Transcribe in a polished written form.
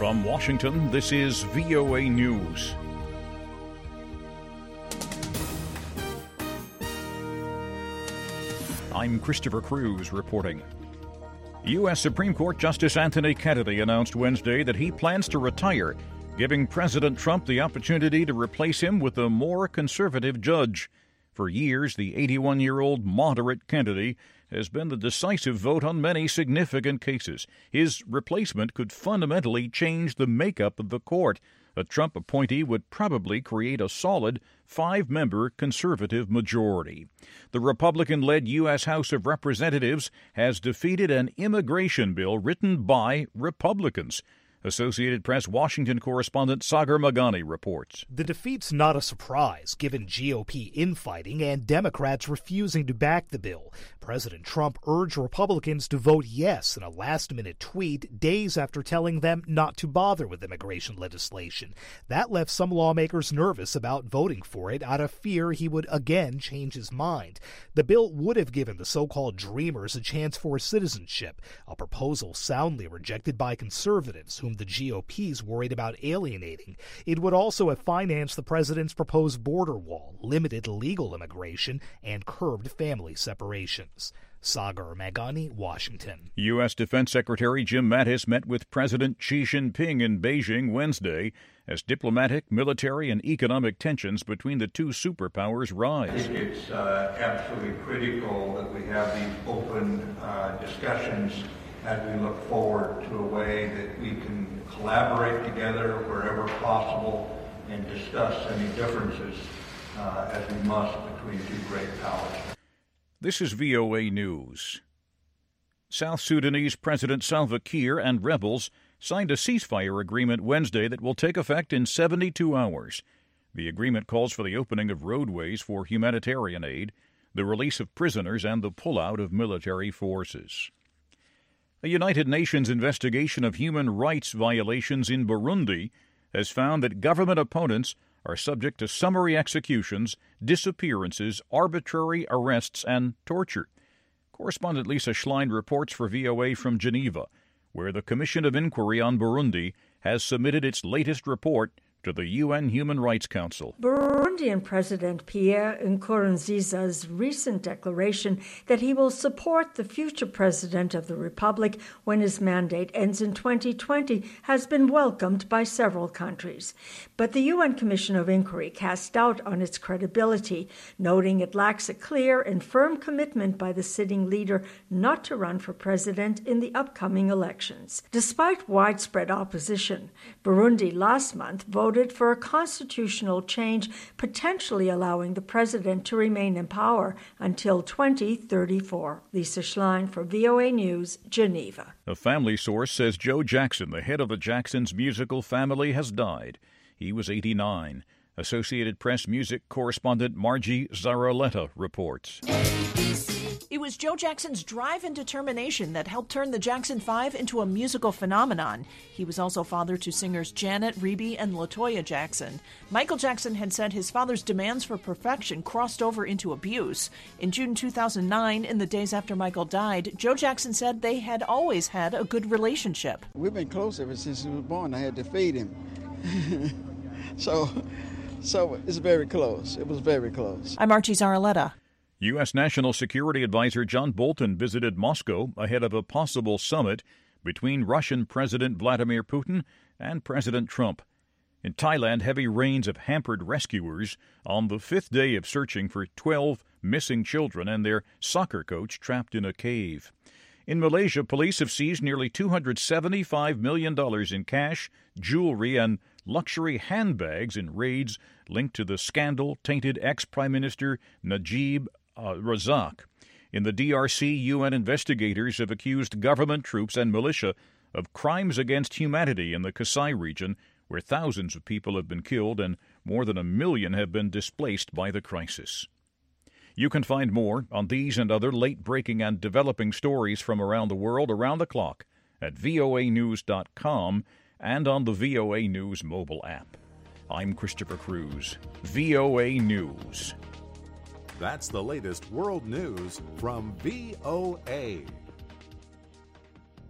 From Washington, this is VOA News. I'm Christopher Cruz reporting. U.S. Supreme Court Justice Anthony Kennedy announced Wednesday that he plans to retire, giving President Trump the opportunity to replace him with a more conservative judge. For years, the 81-year-old moderate Kennedy has been the decisive vote on many significant cases. His replacement could fundamentally change the makeup of the court. A Trump appointee would probably create a solid 5-member conservative majority. The Republican-led U.S. House of Representatives has defeated an immigration bill written by Republicans. Associated Press Washington correspondent Sagar Meghani reports. The defeat's not a surprise, given GOP infighting and Democrats refusing to back the bill. President Trump urged Republicans to vote yes in a last-minute tweet days after telling them not to bother with immigration legislation. That left some lawmakers nervous about voting for it out of fear he would again change his mind. The bill would have given the so-called Dreamers a chance for citizenship, a proposal soundly rejected by conservatives whom the GOP's worried about alienating. It would also have financed the president's proposed border wall, limited legal immigration, and curbed family separations. Sagar Meghani, Washington. U.S. Defense Secretary Jim Mattis met with President Xi Jinping in Beijing Wednesday as diplomatic, military, and economic tensions between the two superpowers rise. I think it's absolutely critical that we have these open discussions as we look forward to a way that we can collaborate together wherever possible and discuss any differences as we must between two great powers. This is VOA News. South Sudanese President Salva Kiir and rebels signed a ceasefire agreement Wednesday that will take effect in 72 hours. The agreement calls for the opening of roadways for humanitarian aid, the release of prisoners, and the pullout of military forces. A United Nations investigation of human rights violations in Burundi has found that government opponents are subject to summary executions, disappearances, arbitrary arrests, and torture. Correspondent Lisa Schlein reports for VOA from Geneva, where the Commission of Inquiry on Burundi has submitted its latest report to the UN Human Rights Council. Burundian President Pierre Nkurunziza's recent declaration that he will support the future president of the republic when his mandate ends in 2020 has been welcomed by several countries. But the UN Commission of Inquiry cast doubt on its credibility, noting it lacks a clear and firm commitment by the sitting leader not to run for president in the upcoming elections. Despite widespread opposition, Burundi last month voted for a constitutional change potentially allowing the president to remain in power until 2034. Lisa Schlein for VOA News, Geneva. A family source says Joe Jackson, the head of the Jacksons musical family, has died. He was 89. Associated Press music correspondent Margie Zaraletta reports. It was Joe Jackson's drive and determination that helped turn the Jackson 5 into a musical phenomenon. He was also father to singers Janet, Rebe, and LaToya Jackson. Michael Jackson had said his father's demands for perfection crossed over into abuse. In June 2009, in the days after Michael died, Joe Jackson said they had always had a good relationship. We've been close ever since he was born. I had to feed him. So it's very close. It was very close. I'm Archie Zaraletta. U.S. National Security Advisor John Bolton visited Moscow ahead of a possible summit between Russian President Vladimir Putin and President Trump. In Thailand, heavy rains have hampered rescuers on the 5th day of searching for 12 missing children and their soccer coach trapped in a cave. In Malaysia, police have seized nearly $275 million in cash, jewelry, and luxury handbags in raids linked to the scandal-tainted ex-Prime Minister Najib Razak. In the DRC, UN investigators have accused government troops and militia of crimes against humanity in the Kasai region, where thousands of people have been killed and more than 1 million have been displaced by the crisis. You can find more on these and other late-breaking and developing stories from around the world around the clock at voanews.com and on the VOA News mobile app. I'm Christopher Cruz, VOA News. That's the latest world news from VOA.